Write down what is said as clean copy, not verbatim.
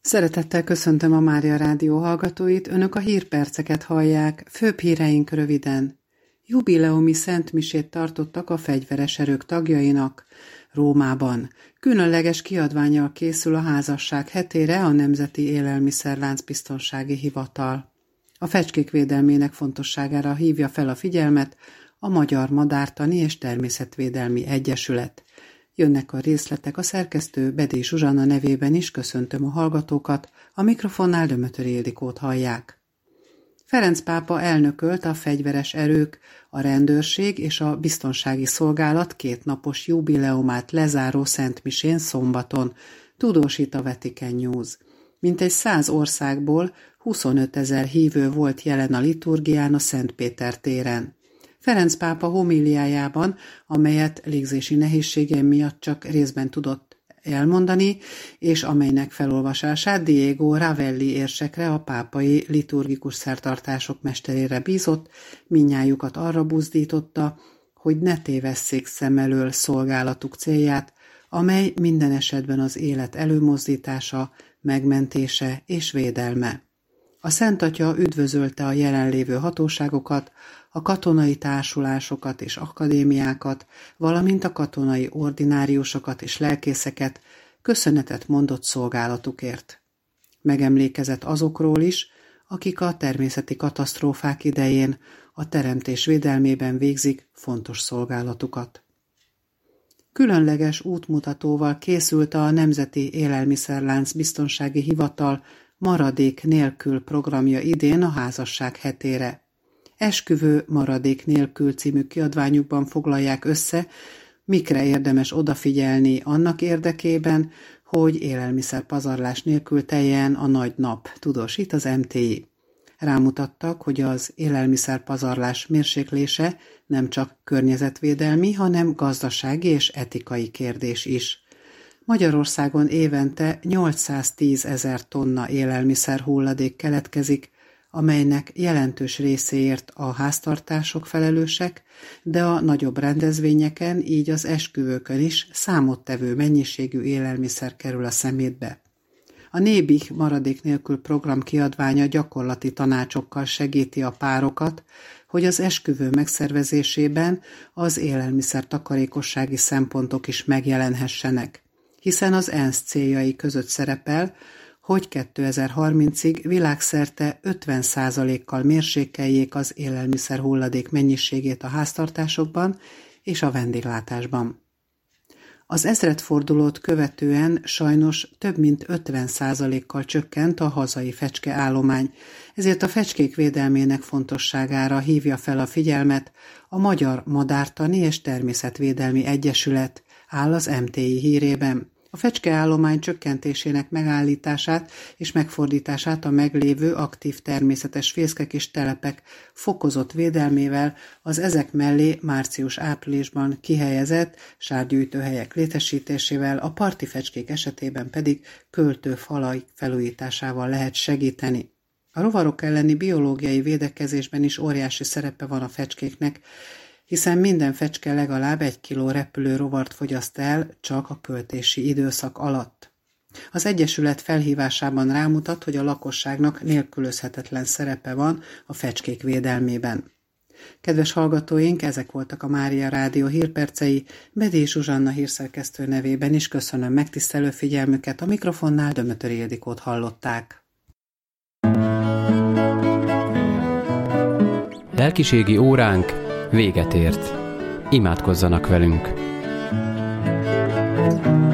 Szeretettel köszöntöm a Mária Rádió hallgatóit, önök a hírperceket hallják, főbb híreink röviden. Jubileumi szentmisét tartottak a fegyveres erők tagjainak Rómában. Különleges kiadvánnyal készül a házasság hetére a Nemzeti Élelmiszerlánc Biztonsági Hivatal. A fecskék védelmének fontosságára hívja fel a figyelmet a Magyar Madártani és Természetvédelmi Egyesület. Jönnek a részletek, a szerkesztő Bedély Zsuzsanna nevében is köszöntöm a hallgatókat, a mikrofonnál Dömötöri Ildikót hallják. Ferenc pápa elnökölt a fegyveres erők, a rendőrség és a biztonsági szolgálat 2 napos jubileumát lezáró szentmisén szombaton, tudósít a Vatican News. Mintegy 100 országból 25 000 hívő volt jelen a liturgián a Szent Péter téren. Ferenc pápa homíliájában, amelyet légzési nehézségei miatt csak részben tudott elmondani, és amelynek felolvasását Diego Ravelli érsekre, a pápai liturgikus szertartások mesterére bízott, mindnyájukat arra buzdította, hogy ne tévesszék szem elől szolgálatuk célját, amely minden esetben az élet előmozdítása, megmentése és védelme. A Szent Atya üdvözölte a jelenlévő hatóságokat, a katonai társulásokat és akadémiákat, valamint a katonai ordináriusokat és lelkészeket, köszönetet mondott szolgálatukért. Megemlékezett azokról is, akik a természeti katasztrófák idején a teremtés védelmében végzik fontos szolgálatukat. Különleges útmutatóval készült a Nemzeti Élelmiszerlánc Biztonsági Hivatal Maradék nélkül programja idén a házasság hetére. Esküvő maradék nélkül című kiadványukban foglalják össze, mikre érdemes odafigyelni annak érdekében, hogy élelmiszerpazarlás nélkül teljen a nagy nap, tudósít az MTI. Rámutattak, hogy az élelmiszerpazarlás mérséklése nem csak környezetvédelmi, hanem gazdasági és etikai kérdés is. Magyarországon évente 810 000 tonna élelmiszer hulladék keletkezik, amelynek jelentős részéért a háztartások felelősek, de a nagyobb rendezvényeken, így az esküvőkön is számottevő mennyiségű élelmiszer kerül a szemétbe. A Nébih maradék nélkül program kiadványa gyakorlati tanácsokkal segíti a párokat, hogy az esküvő megszervezésében az élelmiszer takarékossági szempontok is megjelenhessenek, hiszen az ENSZ céljai között szerepel, hogy 2030-ig világszerte 50%-kal mérsékeljék az élelmiszer hulladék mennyiségét a háztartásokban és a vendéglátásban. Az ezredfordulót követően sajnos több mint 50%-kal csökkent a hazai fecskeállomány, ezért a fecskék védelmének fontosságára hívja fel a figyelmet a Magyar Madártani és Természetvédelmi Egyesület, áll az MTI hírében. A fecskeállomány csökkentésének megállítását és megfordítását a meglévő aktív természetes fészkek és telepek fokozott védelmével, az ezek mellé március-áprilisban kihelyezett sárgyűjtőhelyek létesítésével, a parti fecskék esetében pedig költőfalai felújításával lehet segíteni. A rovarok elleni biológiai védekezésben is óriási szerepe van a fecskéknek, hiszen minden fecske legalább 1 kiló repülő rovart fogyaszt el csak a költési időszak alatt. Az Egyesület felhívásában rámutat, hogy a lakosságnak nélkülözhetetlen szerepe van a fecskék védelmében. Kedves hallgatóink, ezek voltak a Mária Rádió hírpercei, Bedély Zsuzsanna hírszerkesztő nevében is köszönöm megtisztelő figyelmüket, a mikrofonnál Dömötöri Ildikót hallották. Lelkiségi óránk véget ért. Imádkozzanak velünk!